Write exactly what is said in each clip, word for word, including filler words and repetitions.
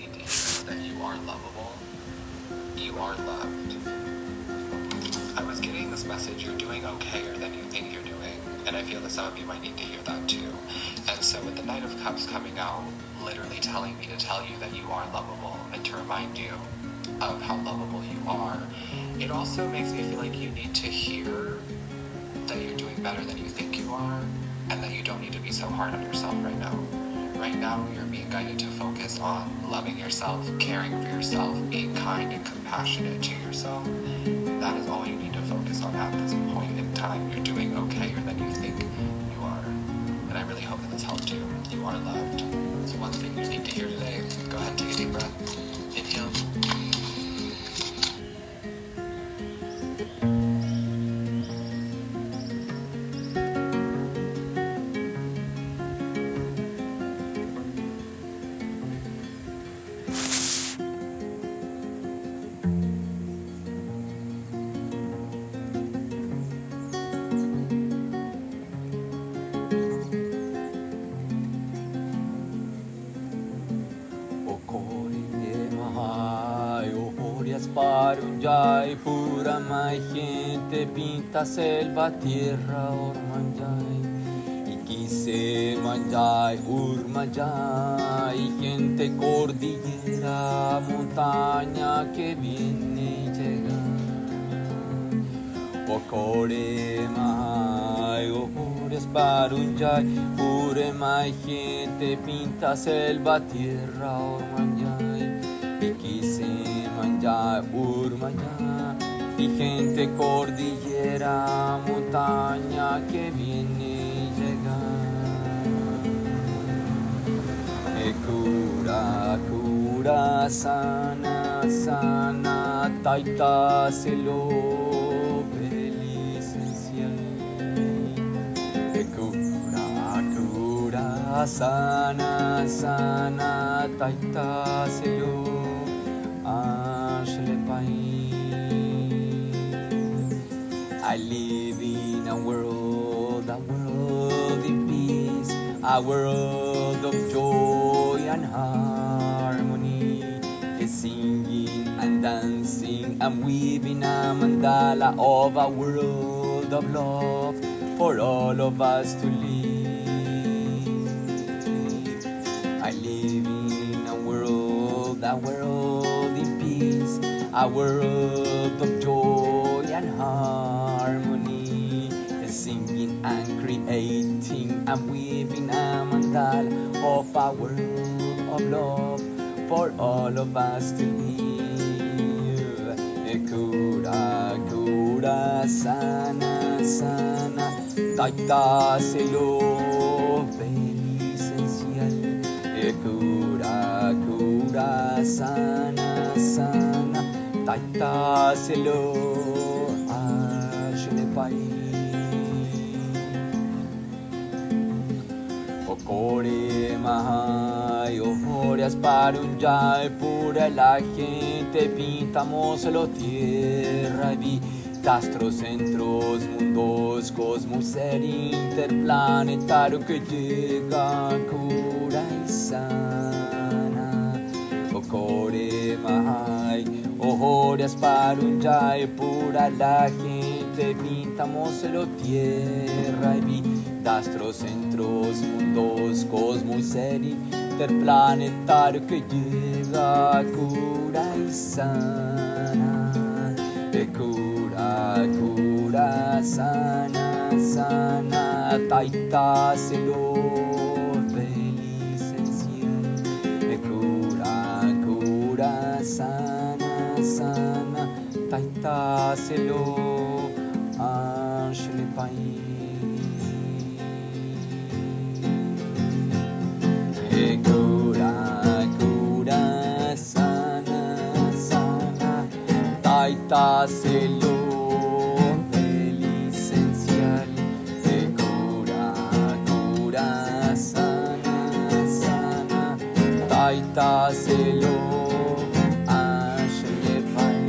need to hear that you are lovable. You are loved. I was getting this message, you're doing okayer than you think you're doing, and I feel that some of you might need to hear that too. And so with the Knight of Cups coming out, literally telling me to tell you that you are lovable and to remind you of how lovable you are, it also makes me feel like you need to hear that you're doing better than you think you are, and that you don't need to be so hard on yourself right now. Right now, you're being guided to focus on loving yourself, caring for yourself, being kind and compassionate to yourself. That is all you need to focus on at this point in time. You're doing okayer than you think you are. And I really hope that this helped you. You are loved. So one thing you need to hear today, go ahead and take a deep breath. Inhale. Para un yay, pura mai gente, pinta selva, tierra, ormanjay. Y quise manjay, urmanjay, gente cordillera, montaña que viene y llega. Ocore mai, ores para un yay, pura mai gente, pinta selva, tierra, ormanjay. Y quise manjay, urmanjay, y gente cordillera, montaña que viene y llega. E cura, cura, sana, sana, taita selo, licencial. E cura, cura, sana, sana, taita selo. I live in a world, a world in peace, a world of joy and harmony. Singing and dancing and weaving a mandala of a world of love for all of us to live. I live in a world, a world in peace, a world of joy and harmony, singing and creating and weaving a mandala of a world of love for all of us to live. Cura, cura, sana, sana, taita selo, licencial. Cura, cura, sana, sana, taita selo, ashlepai. Ocore mahai, ojorias para un yay, pura la gente, pintamos la tierra, vi astros, centros, mundos, cosmos, ser interplanetario que llega, cura y sana. Ocore mahai, ojorias para un yay, pura la gente, pintamos la tierra, vi astros, centros, mundos, cosmos, ser interplanetario que llega, cura y sana. Cura, cura, sana, sana, taita selo, licencial. Cura, cura, sana, sana, taita selo, ashlepai. Cura, cura, sana, sana, taita selo, licencial. Cura, cura, sana, sana, taita selo, ashlepai.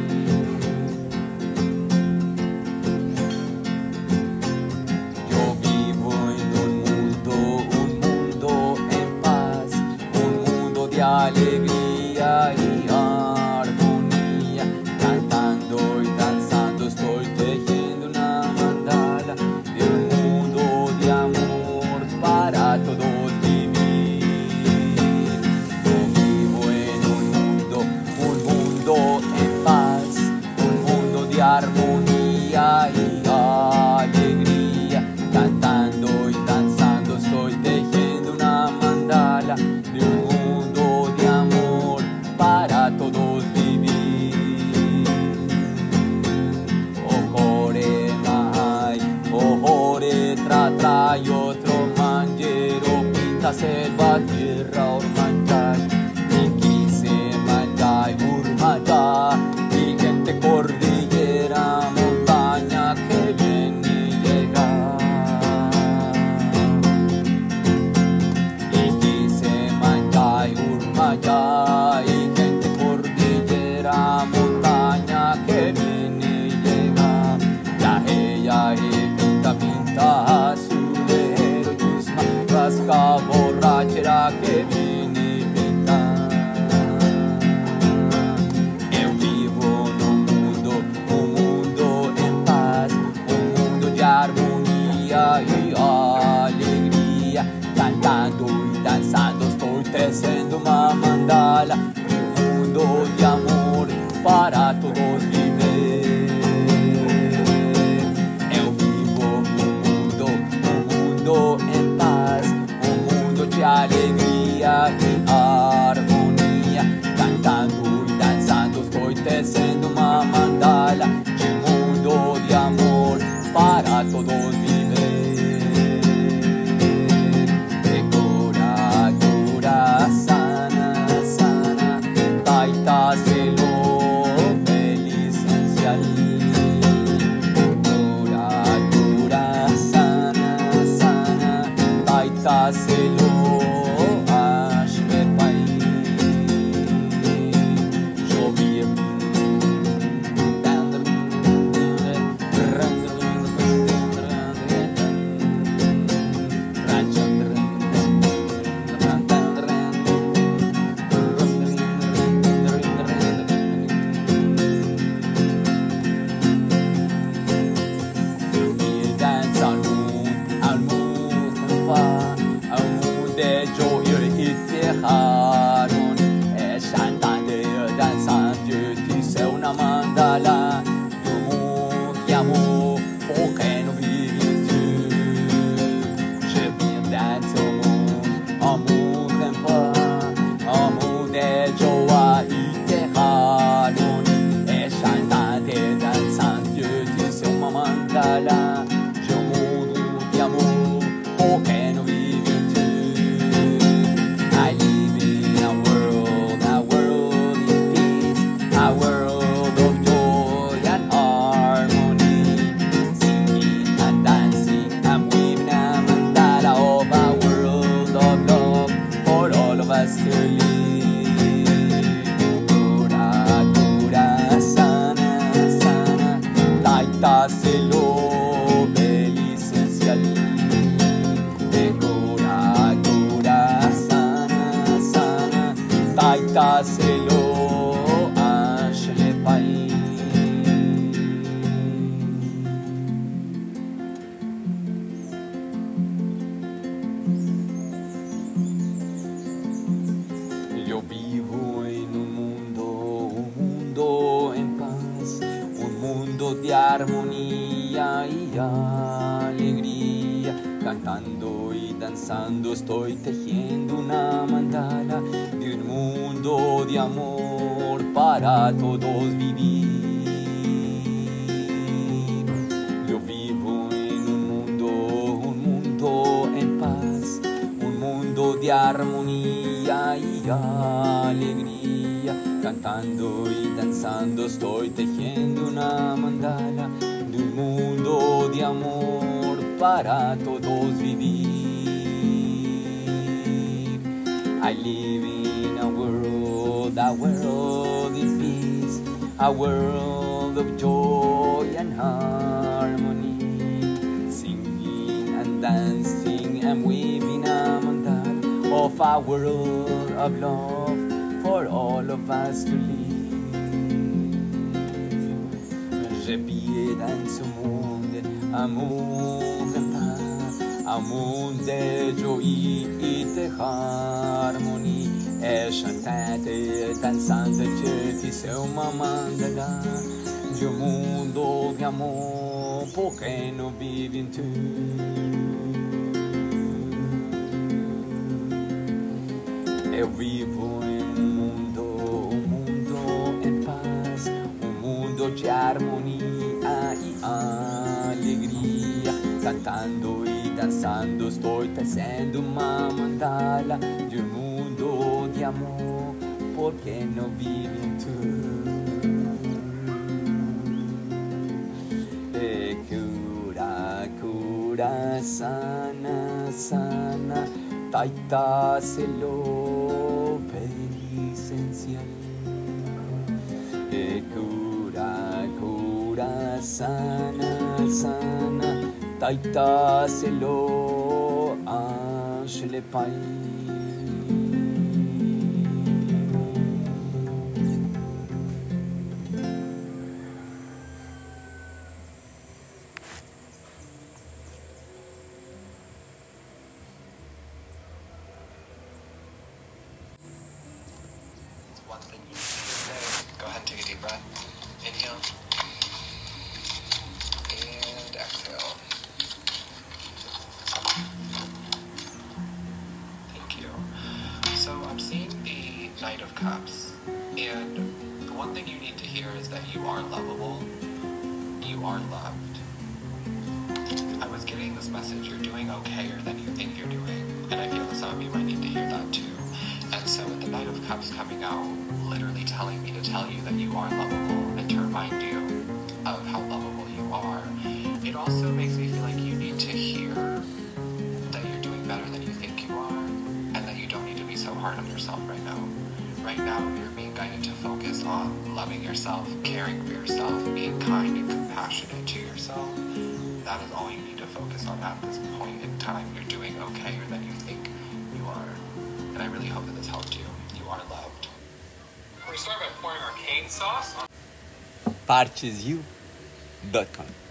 Yo vivo en un mundo, un mundo en paz, un mundo de alegría. playa y gente cordillera, montaña que viene y llega. Yahe, yahe, pinta, pinta, azulero, chusma, rasca, borrachera que viene y pinta. Eu vivo num mundo, um mundo em paz, um mundo de harmonia e alegria. Cantando e dançando, estou tecendo uma mandala de um mundo de amor para todos viver. Eu vivo um mundo, um mundo em paz, um mundo de alegria e harmonia. Cantando e dançando, estou tecendo uma mandala de um mundo de amor para todos viver. Sana, sana, taita selo licencial. Cura, cura, sana, sana, taita selo ashme pai. Jovir Harun é chantando, dançando, disse uma mandala do mundo de amor, porque não vive tu. Je viens danser au monde, amour em paz, amour de joie e de Harun é chantando, dançando, disse uma mandala do mundo de amor, porque não vive tu. I live in a world, a world in peace, a world of joy and harmony. Singing and dancing and weaving a mandala of a world of love for all of us to live. Cura, cura, sana, sana, taita selo licencial. Taita selo ashme pai. Eu vivo em um mundo, um mundo em paz, um mundo de harmonia e alegria. Cantando e dançando, estou tejendo uma mandala de um mundo de amor para todos viver. Eu vivo em um mundo, um mundo em paz, um mundo de harmonia e alegria. Cantando e dançando, estou tejendo uma mandala de um mundo de amor para todos viver. I live in a world, a world in peace, a world of joy and harmony. Singing and dancing and weaving a mandala of a world of love for all of us to live. Je vis dans ce monde, un monde en paz, un monde de joie et de harmonie. Et chantante e dançante, je tisse uma mandala de um mundo de amor, porque não vive em tu. Eu vivo em um mundo, um mundo em paz, um mundo de harmonia e alegria. Cantando e dançando, estou tecendo uma mandala de um mundo de amor, porque não vive em tu. E cura, cura, sana, sana, taita selo, esencial que cura, cura, sana, sana, taita selo anshele pai. One thing you need to say. Go ahead and take a deep breath. Inhale. And exhale. Thank you. So I'm seeing the Knight of Cups. And one thing you need to hear is that you are lovable. You are loved. I was getting this message, you're doing okayer than you think you're doing. And I feel that some of you might need to hear that too. And so with the Knight of Cups coming out, literally telling me to tell you that you are lovable and to remind you of how lovable you are, it also makes me feel like you need to hear that you're doing better than you think you are and that you don't need to be so hard on yourself right now. Right now, you're being guided to focus on loving yourself, caring for yourself, being kind and compassionate to yourself. That is all you need to focus on at this point in time. You're doing okayer than you think you are. And I really hope that this helped you. You are loved. We start by pouring arcane sauce on parches you dot com